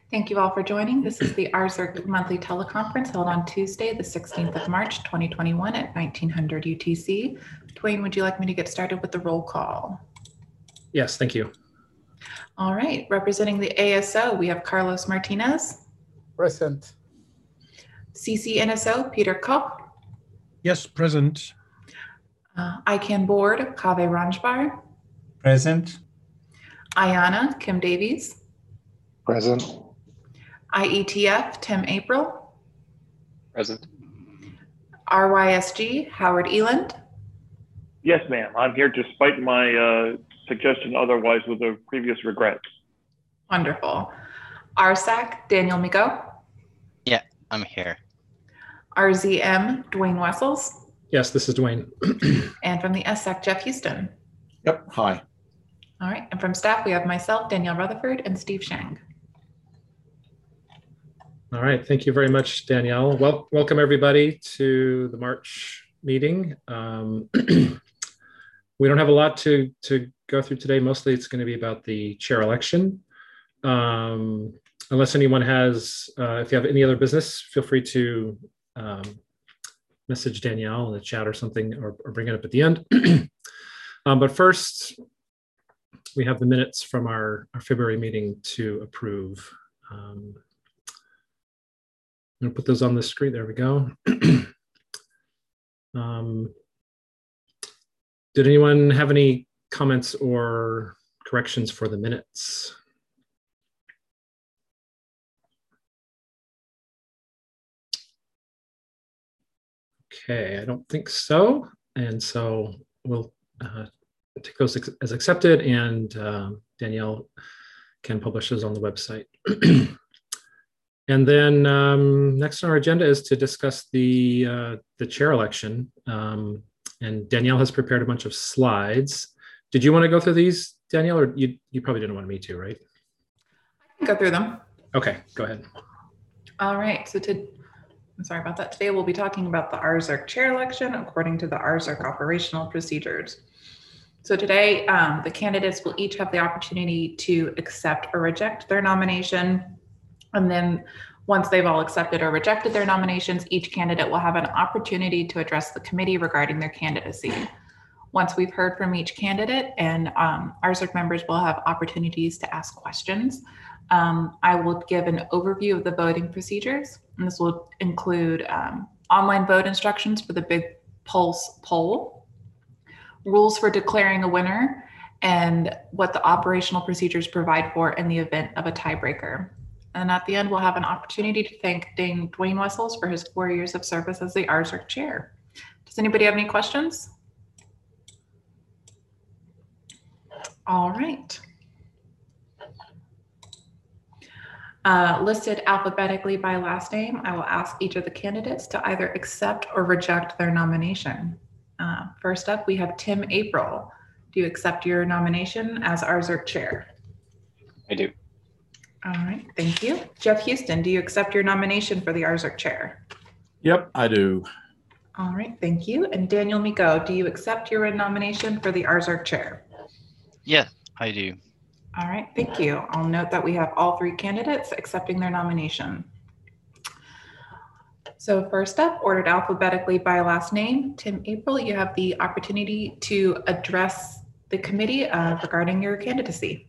Thank you all for joining. This is the RZERC monthly teleconference held on Tuesday, the 16th of March, 2021 at 1900 UTC. Dwayne, would you like me to get started with the roll call? Yes, thank you. All right, representing the ASO, we have Carlos Martinez. Present. CCNSO, Peter Koch. Yes, present. ICANN board, Kaveh Ranjbar. Present. IANA, Kim Davies. Present. IETF, Tim April. Present. RYSG, Howard Eland. Yes, ma'am. I'm here despite my suggestion otherwise with the previous regrets. Wonderful. RSAC, Daniel Migo. Yeah, I'm here. RZM, Dwayne Wessels. Yes, this is Dwayne. And from the SSAC, Jeff Houston. Yep. Hi. All right, and from staff, we have myself, Danielle Rutherford, and Steve Shang. All right, thank you very much, Danielle. Welcome everybody to the March meeting. We don't have a lot to go through today. Mostly it's going to be about the chair election. Unless anyone has, if you have any other business, feel free to message Danielle in the chat or something, or bring it up at the end. But first, we have the minutes from our February meeting to approve. I'm going to put those on the screen. There we go. Did anyone have any comments or corrections for the minutes? Okay, I don't think so. And so we'll take those as accepted, and Danielle can publish those on the website. And then next on our agenda is to discuss the chair election. And Danielle has prepared a bunch of slides. Did you want to go through these, Danielle, or you probably didn't want me to, right? I can go through them. Okay, go ahead. All right, so I'm sorry about that. Today we'll be talking about the RZERC chair election according to the RZERC operational procedures. So today, the candidates will each have the opportunity to accept or reject their nomination. And then once they've all accepted or rejected their nominations, each candidate will have an opportunity to address the committee regarding their candidacy. Once we've heard from each candidate, and RZERC members will have opportunities to ask questions, I will give an overview of the voting procedures. And this will include online vote instructions for the Big Pulse poll, rules for declaring a winner, and what the operational procedures provide for in the event of a tiebreaker. And at the end, we'll have an opportunity to thank Dwayne Wessels for his 4 years of service as the RZERC chair. Does anybody have any questions? All right. Listed alphabetically by last name, I will ask each of the candidates to either accept or reject their nomination. First up, we have Tim April. Do you accept your nomination as RZERC chair? I do. All right, thank you. Jeff Houston, do you accept your nomination for the RZERC chair? Yep, I do. All right, thank you. And Daniel Migo, do you accept your nomination for the RZERC chair? Yes, I do. All right, thank you. I'll note that we have all three candidates accepting their nomination. So first up, ordered alphabetically by last name, Tim April, you have the opportunity to address the committee regarding your candidacy.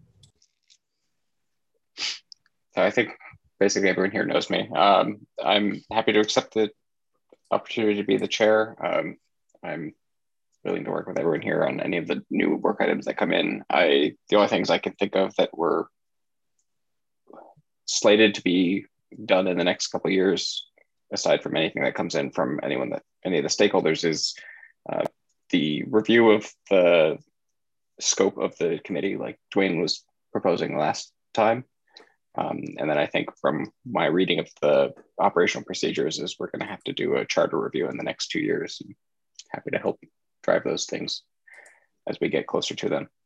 So I think basically everyone here knows me. I'm happy to accept the opportunity to be the chair. I'm willing to work with everyone here on any of the new work items that come in. The only things I can think of that were slated to be done in the next couple of years, aside from anything that comes in from any of the stakeholders, is the review of the scope of the committee, like Dwayne was proposing last time. And then I think from my reading of the operational procedures is we're going to have to do a charter review in the next 2 years. I'm happy to help drive those things as we get closer to them.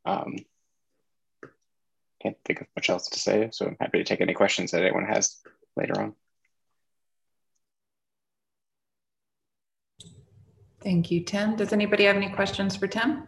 Can't think of much else to say, so I'm happy to take any questions that anyone has later on. Thank you, Tim. Does anybody have any questions for Tim?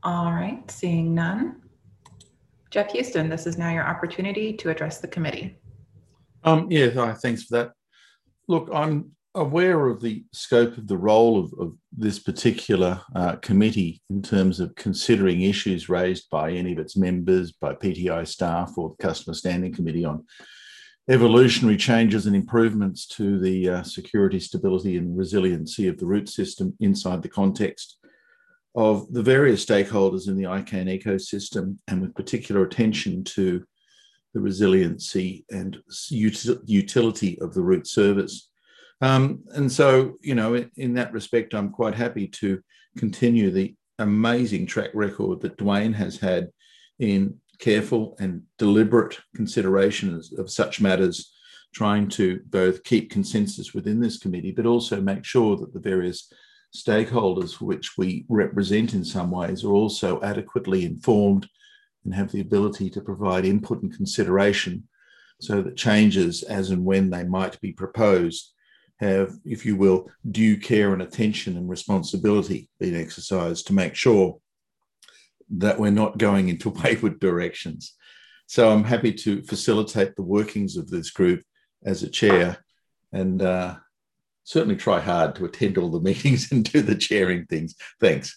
All right, seeing none. Jeff Houston, this is now your opportunity to address the committee. Yeah, thanks for that. Look, I'm aware of the scope of the role of this particular committee in terms of considering issues raised by any of its members, by PTI staff or the Customer Standing Committee on evolutionary changes and improvements to the security, stability and resiliency of the root system inside the context of the various stakeholders in the ICANN ecosystem, and with particular attention to the resiliency and utility of the root service. And so, you know, in that respect, I'm quite happy to continue the amazing track record that Dwayne has had in careful and deliberate consideration of such matters, trying to both keep consensus within this committee, but also make sure that the various stakeholders which we represent in some ways are also adequately informed and have the ability to provide input and consideration so that changes as and when they might be proposed have, if you will, due care and attention and responsibility being exercised to make sure that we're not going into wayward directions. So I'm happy to facilitate the workings of this group as a chair, and certainly try hard to attend all the meetings and do the chairing things. Thanks.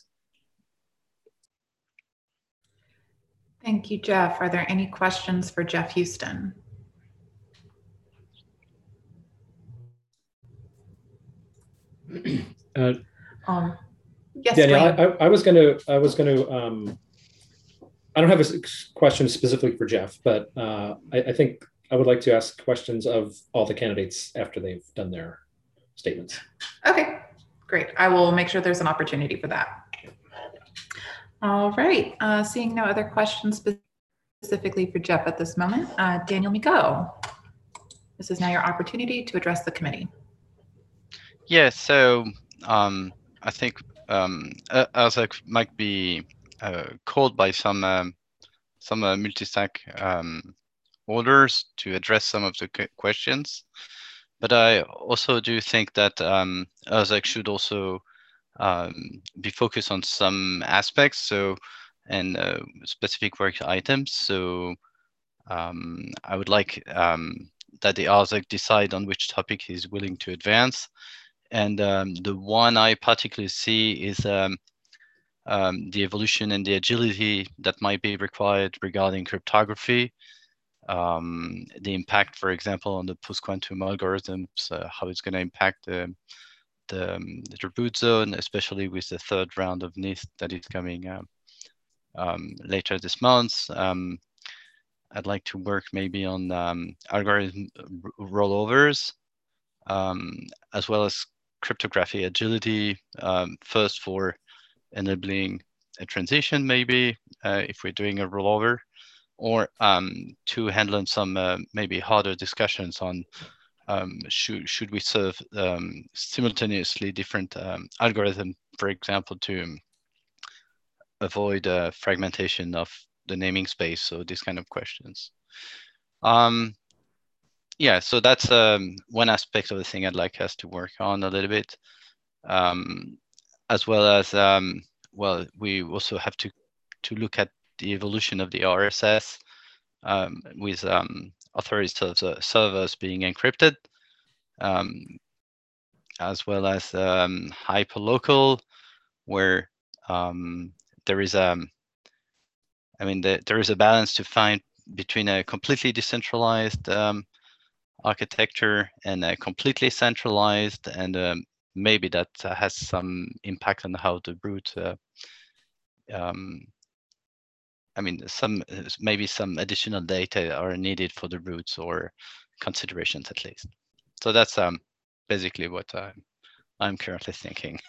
Thank you, Jeff. Are there any questions for Jeff Houston? Yes, Danielle, Wayne. I was going to. I don't have a question specifically for Jeff, but I think I would like to ask questions of all the candidates after they've done their statements. Okay, great. I will make sure there's an opportunity for that. All right. Seeing no other questions specifically for Jeff at this moment, Daniel Miko, this is now your opportunity to address the committee. Yeah, so I think ARSEC might be called by some multi-stack orders to address some of the questions. But I also do think that ARSEC should also be focused on some aspects, and specific work items. So I would like that the ARSEC decide on which topic he's willing to advance. And the one I particularly see is the evolution and the agility that might be required regarding cryptography. The impact, for example, on the post-quantum algorithms, how it's going to impact the root zone, especially with the third round of NIST that is coming later this month. I'd like to work maybe on algorithm rollovers, as well as cryptography agility, first for enabling a transition, maybe if we're doing a rollover, or to handle some maybe harder discussions on should we serve simultaneously different algorithms, for example, to avoid fragmentation of the naming space, so these kind of questions. Yeah, so that's one aspect of the thing I'd like us to work on a little bit, as well as, well, we also have to look at the evolution of the RSS with authorities of servers being encrypted, as well as hyperlocal, where there is there is a balance to find between a completely decentralized architecture and a completely centralized, and maybe that has some impact on how the root. Maybe some additional data are needed for the roots, or considerations at least. So that's basically what I'm currently thinking.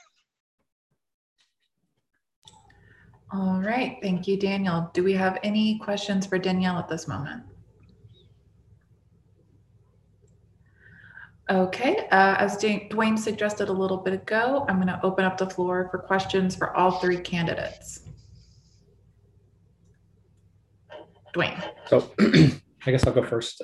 All right, thank you, Daniel. Do we have any questions for Danielle at this moment? Okay, as Dwayne suggested a little bit ago, I'm going to open up the floor for questions for all three candidates. Dwayne. So I guess I'll go first.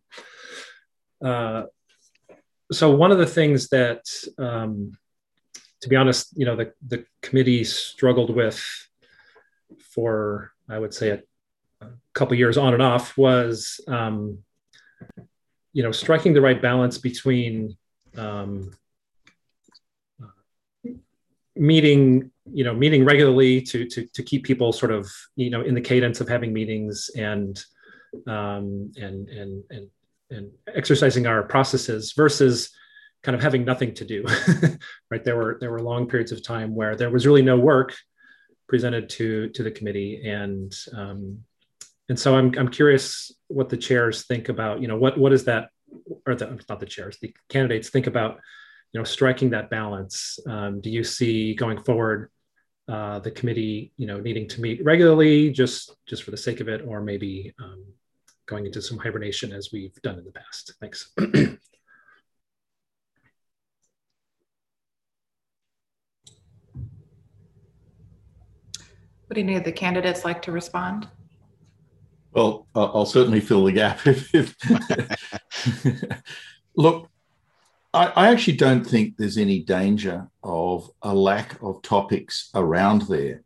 So one of the things that, to be honest, the committee struggled with for, I would say, a couple years on and off was, striking the right balance between meeting regularly to keep people sort of, in the cadence of having meetings and exercising our processes versus kind of having nothing to do. Right? There were long periods of time where there was really no work presented to the committee, and so I'm curious what the chairs think about, what is that, or not the chairs, the candidates think about, striking that balance. Do you see going forward the committee, needing to meet regularly just for the sake of it, or maybe going into some hibernation as we've done in the past? Thanks. Would any of the candidates like to respond? Well, I'll certainly fill the gap. Look, I actually don't think there's any danger of a lack of topics around there,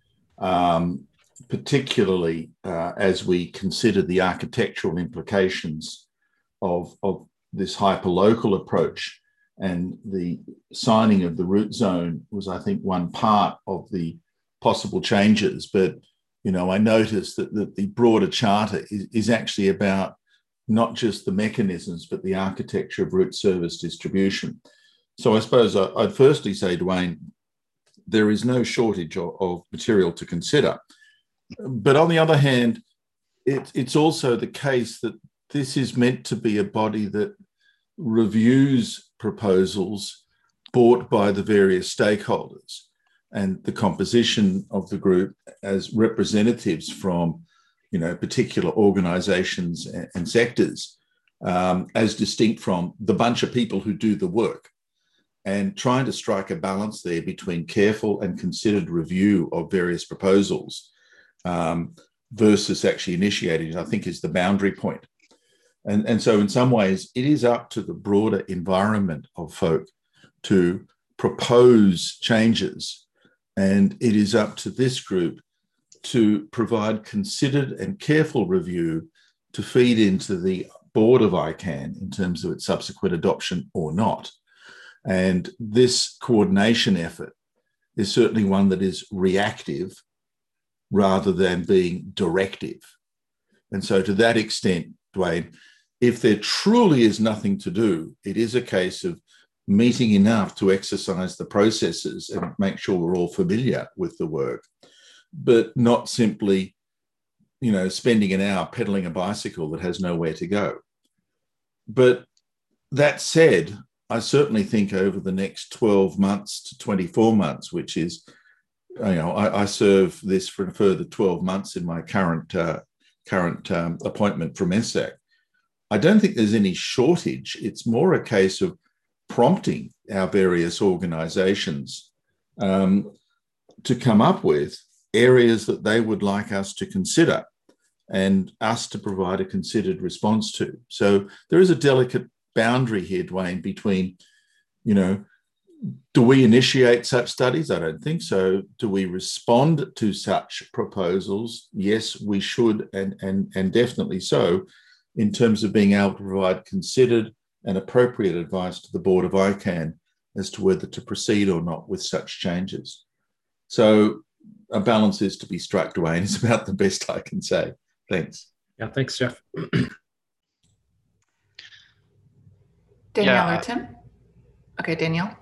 particularly as we consider the architectural implications of this hyperlocal approach. And the signing of the root zone was, I think, one part of the possible changes. But, I noticed that the broader charter is actually about not just the mechanisms, but the architecture of root service distribution. So I suppose I'd firstly say, Dwayne, there is no shortage of material to consider. But on the other hand, it's also the case that this is meant to be a body that reviews proposals brought by the various stakeholders, and the composition of the group as representatives from particular organizations and sectors, as distinct from the bunch of people who do the work, and trying to strike a balance there between careful and considered review of various proposals versus actually initiating, I think, is the boundary point. And so in some ways, it is up to the broader environment of folk to propose changes, and it is up to this group to provide considered and careful review to feed into the board of ICANN in terms of its subsequent adoption or not. And this coordination effort is certainly one that is reactive rather than being directive. And so to that extent, Dwayne, if there truly is nothing to do, it is a case of meeting enough to exercise the processes and make sure we're all familiar with the work, but not simply, spending an hour pedaling a bicycle that has nowhere to go. But that said, I certainly think over the next 12 months to 24 months, which is, I serve this for a further 12 months in my current appointment from ESAC. I don't think there's any shortage. It's more a case of prompting our various organizations to come up with areas that they would like us to consider and us to provide a considered response to. So there is a delicate boundary here, Dwayne, between, do we initiate such studies? I don't think so. Do we respond to such proposals? Yes, we should, and definitely so, in terms of being able to provide considered and appropriate advice to the board of ICANN as to whether to proceed or not with such changes. So a balance is to be struck, Dwayne. It's about the best I can say. Thanks. Yeah, thanks, Jeff. Danielle or Tim? Okay, Danielle.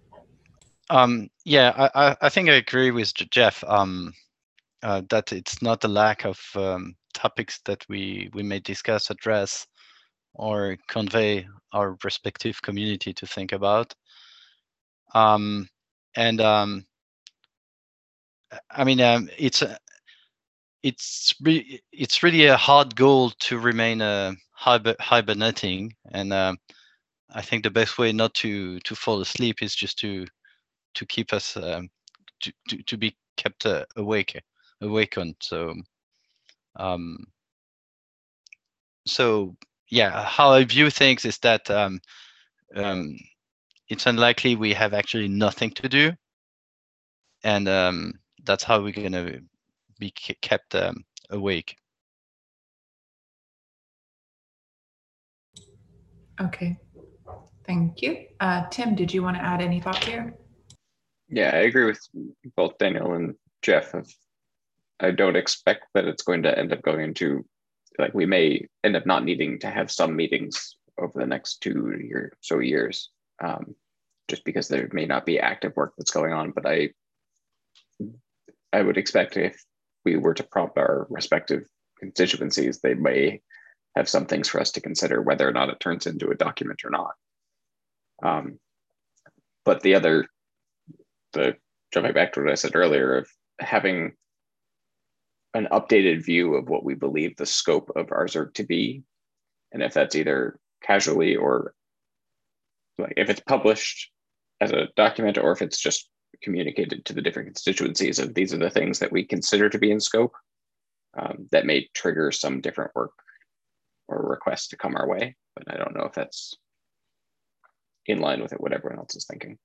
I think I agree with Jeff that it's not a lack of topics that we may discuss, address, or convey our respective community to think about. It's really a hard goal to remain hibernating, and I think the best way not to fall asleep is just to keep us to be kept awakened. So yeah, how I view things is that it's unlikely we have actually nothing to do, and that's how we're going to be kept awake. Okay, thank you. Tim, did you want to add any thoughts here? Yeah, I agree with both Daniel and Jeff. I don't expect that it's going to end up going into, like, we may end up not needing to have some meetings over the next 2 years, just because there may not be active work that's going on. But I would expect if we were to prompt our respective constituencies, they may have some things for us to consider, whether or not it turns into a document or not. But the jumping back to what I said earlier, of having an updated view of what we believe the scope of RZERG to be, and if that's either casually or like if it's published as a document, or if it's just communicated to the different constituencies of these are the things that we consider to be in scope, that may trigger some different work or requests to come our way. But I don't know if that's in line with what everyone else is thinking.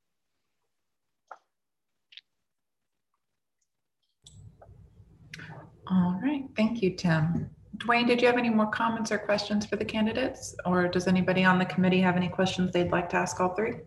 All right, thank you, Tim. Dwayne, did you have any more comments or questions for the candidates? Or does anybody on the committee have any questions they'd like to ask all three?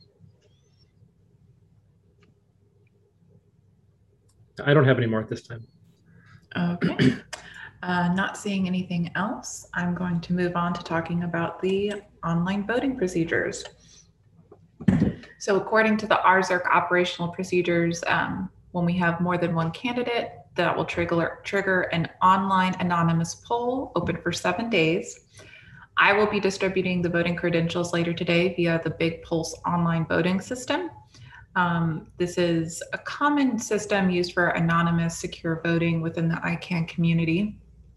I don't have any more at this time. Okay. Not seeing anything else, I'm going to move on to talking about the online voting procedures. So according to the RZERG operational procedures, when we have more than one candidate, that will trigger an online anonymous poll open for 7 days. I will be distributing the voting credentials later today via the Big Pulse online voting system. This is a common system used for anonymous secure voting within the ICANN community.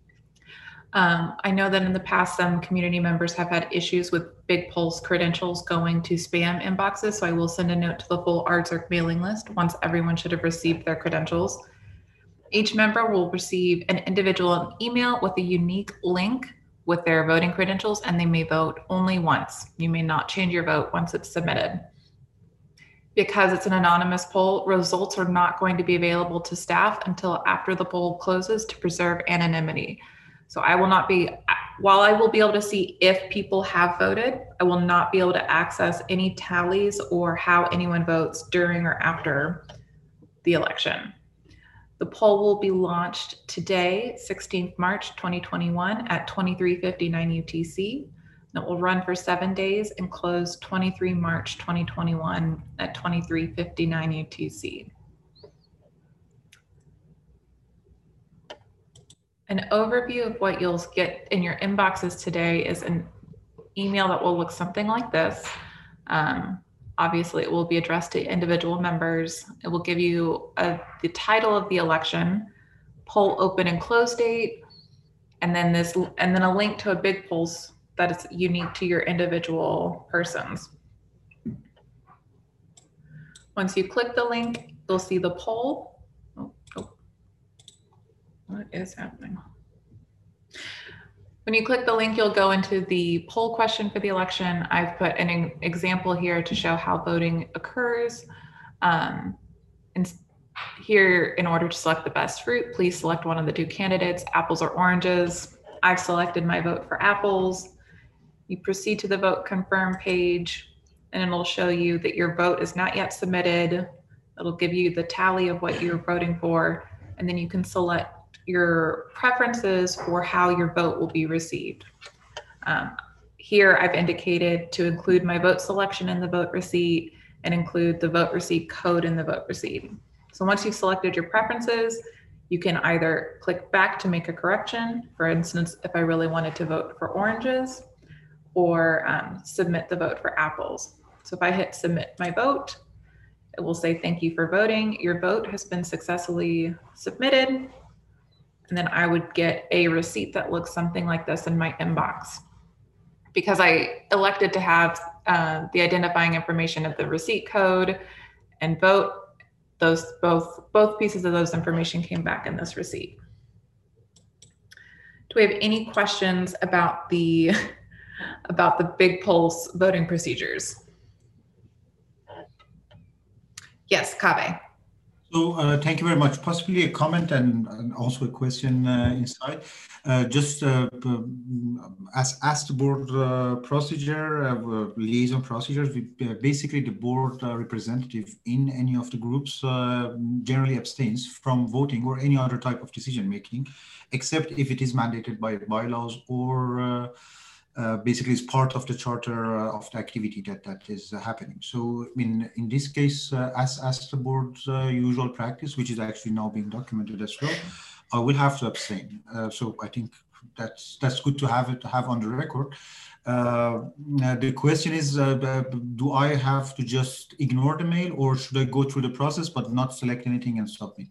I know that in the past, some community members have had issues with Big Pulse credentials going to spam inboxes, so I will send a note to the full RZERG mailing list once everyone should have received their credentials. Each member will receive an individual email with a unique link with their voting credentials, and they may vote only once. You may not change your vote once it's submitted. Because it's an anonymous poll, results are not going to be available to staff until after the poll closes to preserve anonymity. So while I will be able to see if people have voted, I will not be able to access any tallies or how anyone votes during or after the election. The poll will be launched today, 16th March 2021 at 23:59 UTC. And it will run for 7 days and close 23 March 2021 at 23:59 UTC. An overview of what you'll get in your inboxes today is an email that will look something like this. Obviously, it will be addressed to individual members. It will give you the title of the election, poll open and close date, and then a link to a Big Pulse that is unique to your individual persons. Once you click the link, you'll see the poll. What is happening? When you click the link, you'll go into the poll question for the election. I've put an example here to show how voting occurs. And here, in order to select the best fruit, please select one of the two candidates, apples or oranges. I've selected my vote for apples. You proceed to the vote confirm page, and it'll show you that your vote is not yet submitted. It'll give you the tally of what you're voting for, and then you can select your preferences for how your vote will be received. Here I've indicated to include my vote selection in the vote receipt and include the vote receipt code in the vote receipt. So once you've selected your preferences, you can either click back to make a correction. For instance, if I really wanted to vote for oranges, or submit the vote for apples. So if I hit submit my vote, it will say, thank you for voting. Your vote has been successfully submitted. And then I would get a receipt that looks something like this in my inbox. Because I elected to have the identifying information of the receipt code and vote, both pieces of those information came back in this receipt. Do we have any questions about the Big Pulse voting procedures? Yes, Kaveh. So thank you very much. Possibly a comment and also a question inside. As the board procedure, liaison procedures, basically the board representative in any of the groups generally abstains from voting or any other type of decision making, except if it is mandated by bylaws or basically is part of the charter of the activity that is happening. So in this case, as the board's usual practice, which is actually now being documented as well, I will have to abstain. So I think that's good to have on the record. The question is, do I have to just ignore the mail, or should I go through the process but not select anything and submit?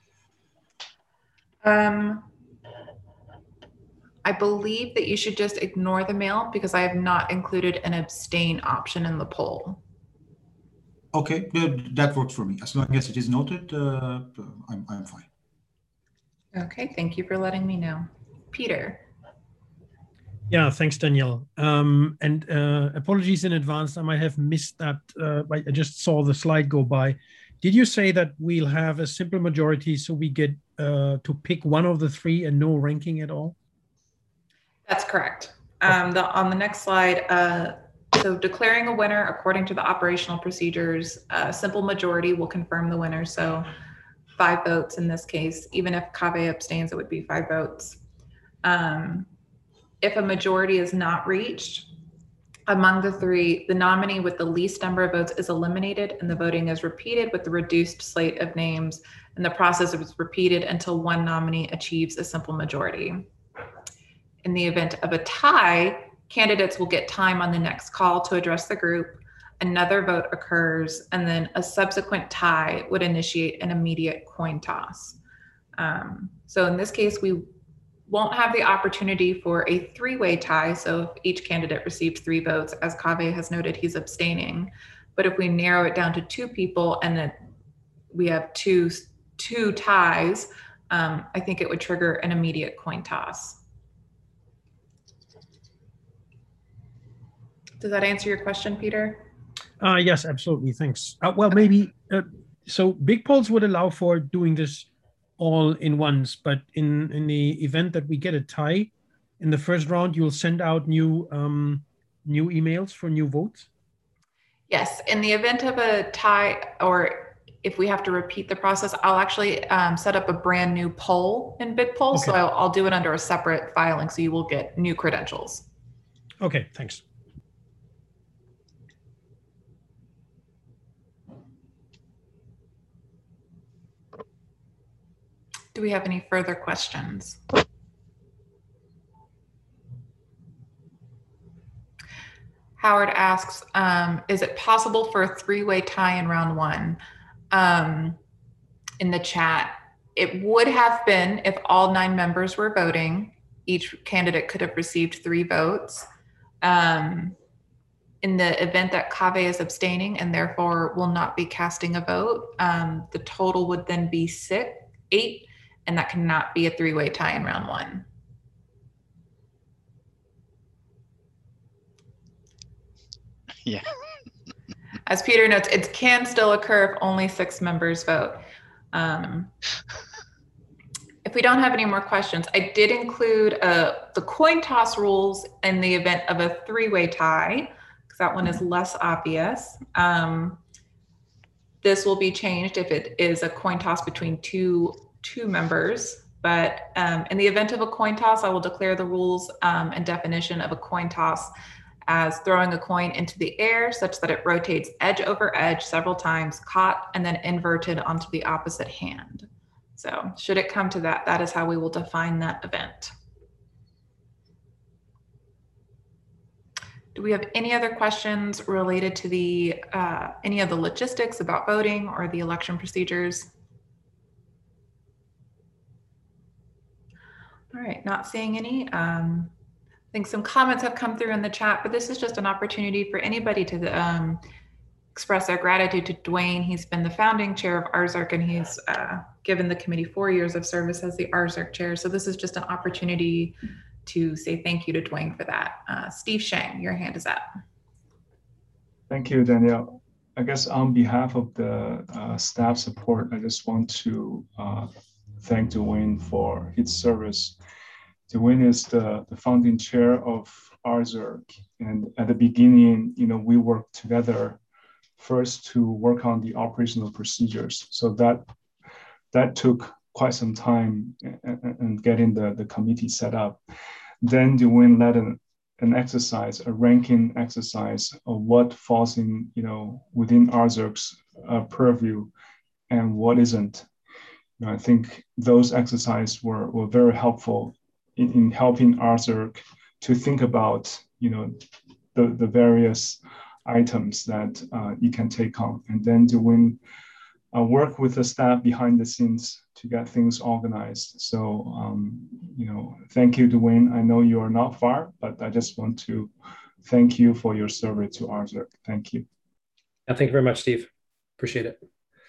I believe that you should just ignore the mail because I have not included an abstain option in the poll. Okay, that works for me. As long as it is noted, I'm fine. Okay, thank you for letting me know. Peter. Yeah, thanks, Danielle. And apologies in advance. I might have missed that. I just saw the slide go by. Did you say that we'll have a simple majority so we get to pick one of the three and no ranking at all? That's correct. On the next slide, so declaring a winner according to the operational procedures, a simple majority will confirm the winner. So 5 votes in this case. Even if Kaveh abstains, it would be 5 votes. If a majority is not reached, among the 3, the nominee with the least number of votes is eliminated and the voting is repeated with the reduced slate of names, and the process is repeated until one nominee achieves a simple majority. In the event of a tie, candidates will get time on the next call to address the group. Another vote occurs, and then a subsequent tie would initiate an immediate coin toss. So in this case, we won't have the opportunity for a 3-way tie. So if each candidate receives 3 votes, as Kaveh has noted, he's abstaining. But if we narrow it down to 2 people and then we have two ties, I think it would trigger an immediate coin toss. Does that answer your question, Peter? Yes, absolutely. Thanks. Well, maybe, so big polls would allow for doing this all in once, but in the event that we get a tie in the first round, you'll send out new emails for new votes? Yes, in the event of a tie, or if we have to repeat the process, I'll actually set up a brand new poll in BigPoll. Okay. So I'll do it under a separate filing, so you will get new credentials. Okay, thanks. Do we have any further questions? Howard asks, is it possible for a 3-way tie in round 1? In the chat, it would have been if all 9 members were voting. Each candidate could have received 3 votes. In the event that Kaveh is abstaining and therefore will not be casting a vote, the total would then be 8. And that cannot be a 3-way tie in round 1. Yeah. As Peter notes, it can still occur if only 6 members vote. If we don't have any more questions, I did include the coin toss rules in the event of a 3-way tie, because that one is less obvious. This will be changed if it is a coin toss between two members, but in the event of a coin toss, I will declare the rules and definition of a coin toss as throwing a coin into the air such that it rotates edge over edge several times, caught and then inverted onto the opposite hand. So should it come to that, that is how we will define that event. Do we have any other questions related to the any of the logistics about voting or the election procedures? All right, not seeing any. I think some comments have come through in the chat, but this is just an opportunity for anybody to express their gratitude to Dwayne. He's been the founding chair of RZARC, and he's given the committee 4 years of service as the RZARC chair. So this is just an opportunity to say thank you to Dwayne for that. Steve Shang, your hand is up. Thank you, Danielle. I guess on behalf of the staff support, I just want to thank Dwayne for his service. Dwayne is the founding chair of RZERC, and at the beginning, we worked together first to work on the operational procedures. So that took quite some time in getting the committee set up. Then Dwayne led an exercise, a ranking exercise of what falls in, within RZERC's purview and what isn't. I think those exercises were very helpful in helping RZERC to think about, the various items that you can take on, and then Dwayne work with the staff behind the scenes to get things organized. So, thank you, Dwayne. I know you are not far, but I just want to thank you for your service to RZERC. Thank you. Yeah, thank you very much, Steve. Appreciate it.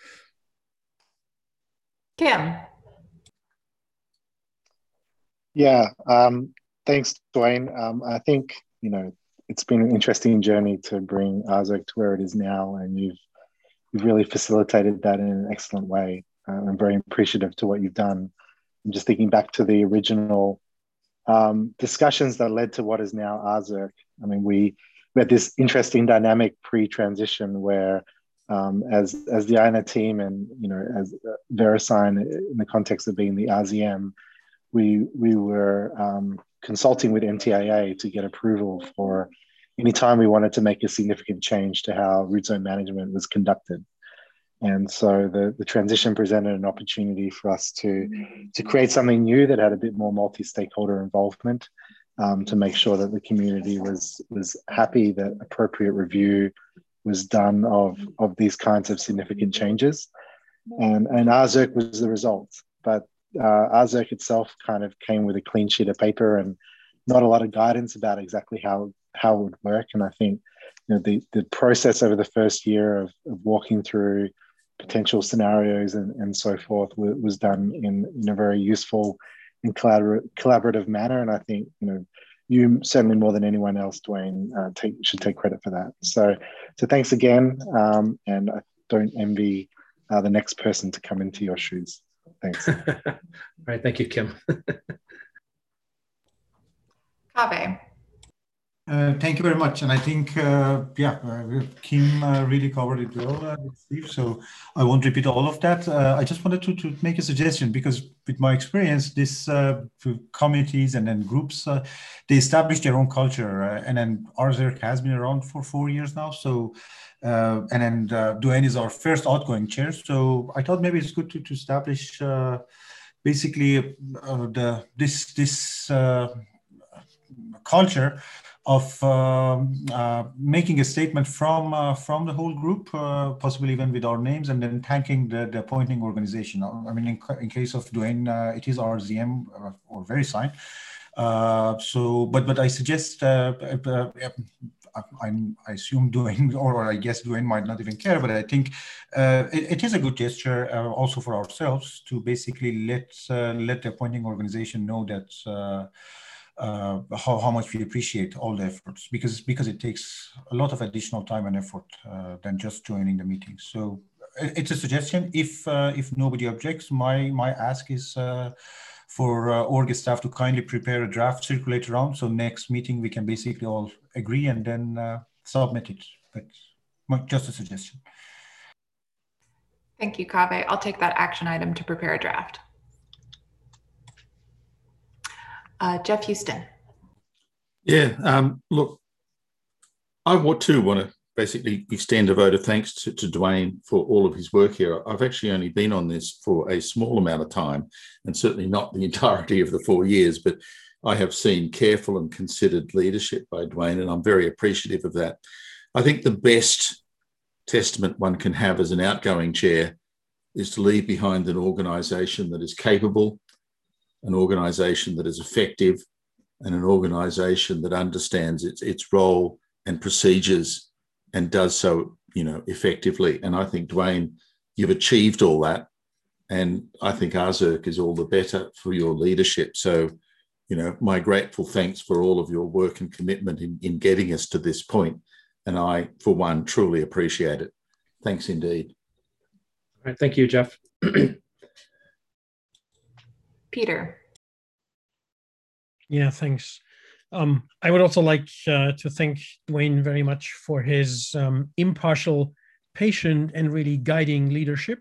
Kim. Yeah, thanks, Dwayne. I think, it's been an interesting journey to bring RZERC to where it is now, and you've really facilitated that in an excellent way. I'm very appreciative to what you've done. I'm just thinking back to the original discussions that led to what is now RZERC. I mean, we had this interesting dynamic pre-transition where as the INA team and, as VeriSign in the context of being the RZM, we were consulting with NTIA to get approval for any time we wanted to make a significant change to how root zone management was conducted. And so the transition presented an opportunity for us to create something new that had a bit more multi-stakeholder involvement, to make sure that the community was happy that appropriate review was done of these kinds of significant changes. And RZERC was the result. But RZERC itself kind of came with a clean sheet of paper and not a lot of guidance about exactly how it would work. And I think the process over the first year of walking through potential scenarios and so forth was done in a very useful and collaborative manner. And I think you certainly more than anyone else, Dwayne, should take credit for that. So thanks again, and I don't envy the next person to come into your shoes. Thanks. All right, thank you, Kim. Kaveh. Thank you very much. And I think, Kim really covered it well, Steve, so I won't repeat all of that. I just wanted to make a suggestion, because with my experience, this committees and then groups, they establish their own culture. And then RZERC has been around for 4 years now. So, and then Dwayne is our first outgoing chair. So I thought maybe it's good to establish basically this culture of making a statement from the whole group, possibly even with our names, and then thanking the appointing organization. I mean, in case of Dwayne, it is RZM or VeriSign. But I suggest, I assume Dwayne, or I guess Dwayne might not even care, but I think it is a good gesture also for ourselves to basically let the appointing organization know that how much we appreciate all the efforts, because it takes a lot of additional time and effort than just joining the meeting. So it's a suggestion. If nobody objects, my ask is for org staff to kindly prepare a draft, circulate around, so next meeting we can basically all agree and then submit it. But just a suggestion. Thank you, Kaveh. I'll take that action item to prepare a draft. Jeff Houston. Yeah, look, I want to basically extend a vote of thanks to Dwayne for all of his work here. I've actually only been on this for a small amount of time, and certainly not the entirety of the 4 years, but I have seen careful and considered leadership by Dwayne, and I'm very appreciative of that. I think the best testament one can have as an outgoing chair is to leave behind an organisation that is capable, an organisation that is effective, and an organisation that understands its role and procedures and does so, effectively. And I think, Dwayne, you've achieved all that. And I think RZERC is all the better for your leadership. So, my grateful thanks for all of your work and commitment in getting us to this point. And I, for one, truly appreciate it. Thanks indeed. All right, thank you, Jeff. Peter. Yeah, thanks. I would also like to thank Dwayne very much for his impartial, patient, and really guiding leadership.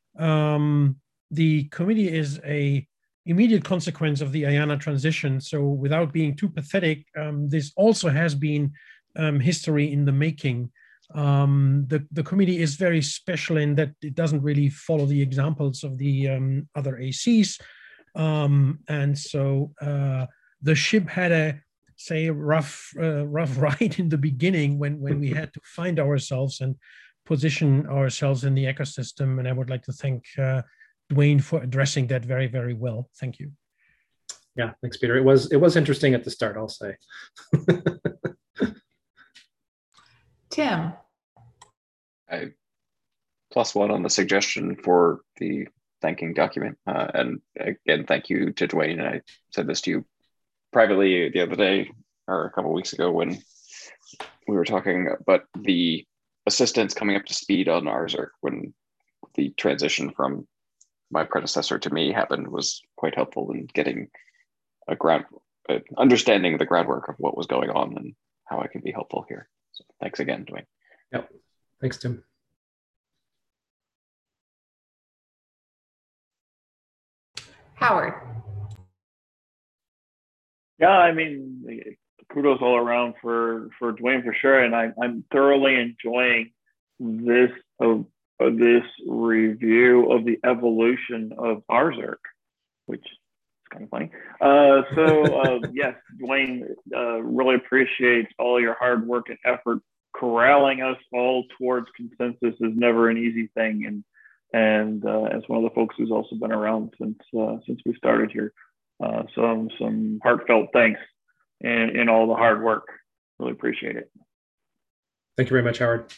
The committee is a immediate consequence of the IANA transition. So without being too pathetic, this also has been history in the making. The committee is very special in that it doesn't really follow the examples of the other ACs. And so the ship had a, say, rough ride in the beginning when we had to find ourselves and position ourselves in the ecosystem. And I would like to thank Dwayne for addressing that very, very well. Thank you. Yeah, thanks, Peter. It was interesting at the start, I'll say. Tim. I +1 on the suggestion for the thanking document. And again, thank you to Dwayne. And I said this to you privately the other day or a couple of weeks ago when we were talking, but the assistance coming up to speed on RSERC when the transition from my predecessor to me happened was quite helpful in getting understanding the groundwork of what was going on and how I can be helpful here. So thanks again, Dwayne. Yep. Thanks, Tim. Howard. Yeah, I mean, kudos all around for Dwayne for sure, and I'm thoroughly enjoying this review of the evolution of RSERC, which is kind of funny. Yes, Dwayne, really appreciate all your hard work and effort. Corralling us all towards consensus is never an easy thing, and as one of the folks who's also been around since we started here, some heartfelt thanks in all the hard work. Really appreciate it. Thank you very much, Howard.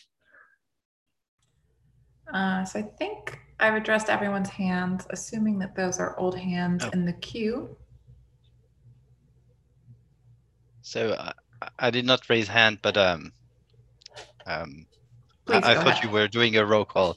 So I think I've addressed everyone's hands, assuming that those are old hands in the queue. So I did not raise hand, but I thought you were doing a roll call.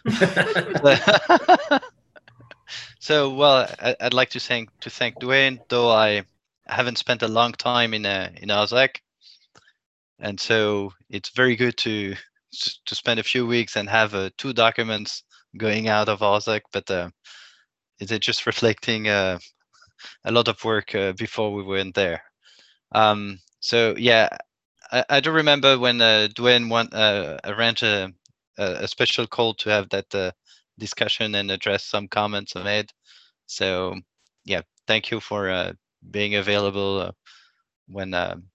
So, well, I'd like to thank Dwayne, though I haven't spent a long time in RSEC, and so it's very good to spend a few weeks and have 2 documents going out of RSEC, but it's just reflecting a lot of work before we went there. So yeah, I do remember when Dwayne arranged a special call to have that discussion and address some comments I made. So yeah, thank you for being available when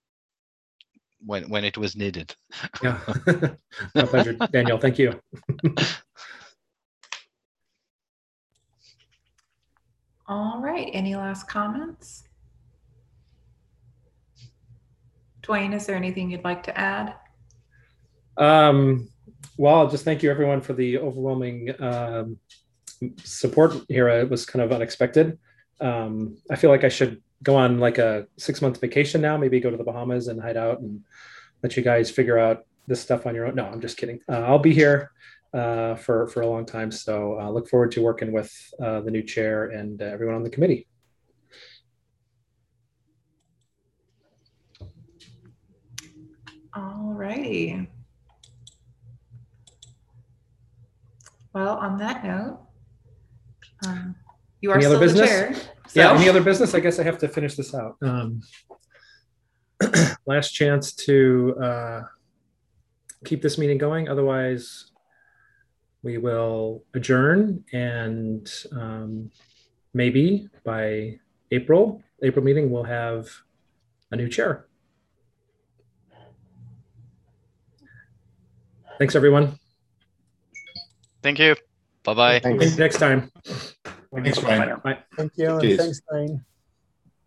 it was needed. Yeah, my pleasure, Daniel. Thank you. All right, any last comments? Dwayne, is there anything you'd like to add? Well, just thank you everyone for the overwhelming support here. It was kind of unexpected. I feel like I should go on like a 6-month vacation now, maybe go to the Bahamas and hide out and let you guys figure out this stuff on your own. No, I'm just kidding. I'll be here for a long time. So I look forward to working with the new chair and everyone on the committee. All righty. Well, on that note, you are still the chair. So. Yeah, any other business? I guess I have to finish this out. Last chance to keep this meeting going. Otherwise, we will adjourn, and maybe by April meeting, we'll have a new chair. Thanks, everyone. Thank you. Bye-bye. Next time. Thanks, Ryan. Bye. Thank you. Cheers. And thanks, Dwayne.